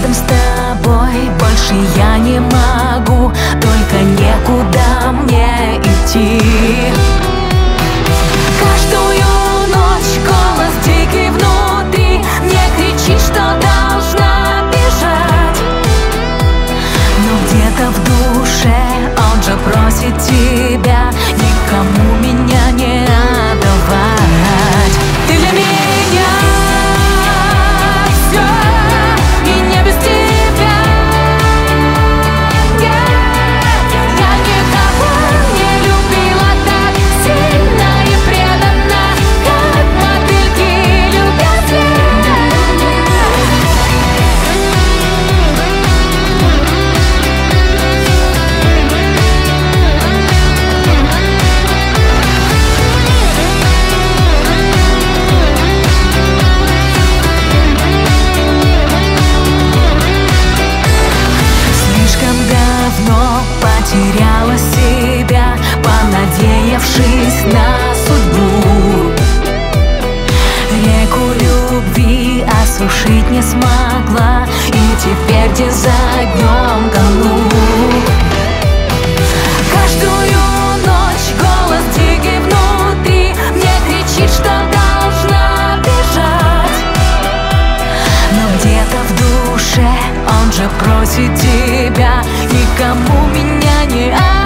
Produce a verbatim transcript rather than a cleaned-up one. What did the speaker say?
рядом с тобой больше я не могу, только некуда мне идти. Каждую ночь голос дикий внутри мне кричит, что должна бежать, но где-то в душе он же просит тебя никому меня не отдавать. Ты для меня все, и не без тебя. Я никого не любила так сильно и преданно, как мотыльки любят лес. Слишком давно потеряла себя, понадеявшись на судьбу. Реку любви осушить не смогла, и теперь день за днем тону. Каждую ночь голос дикий внутри мне кричит, что должна бежать, но где-то в душе он же просит тебя никому меня не отдавать.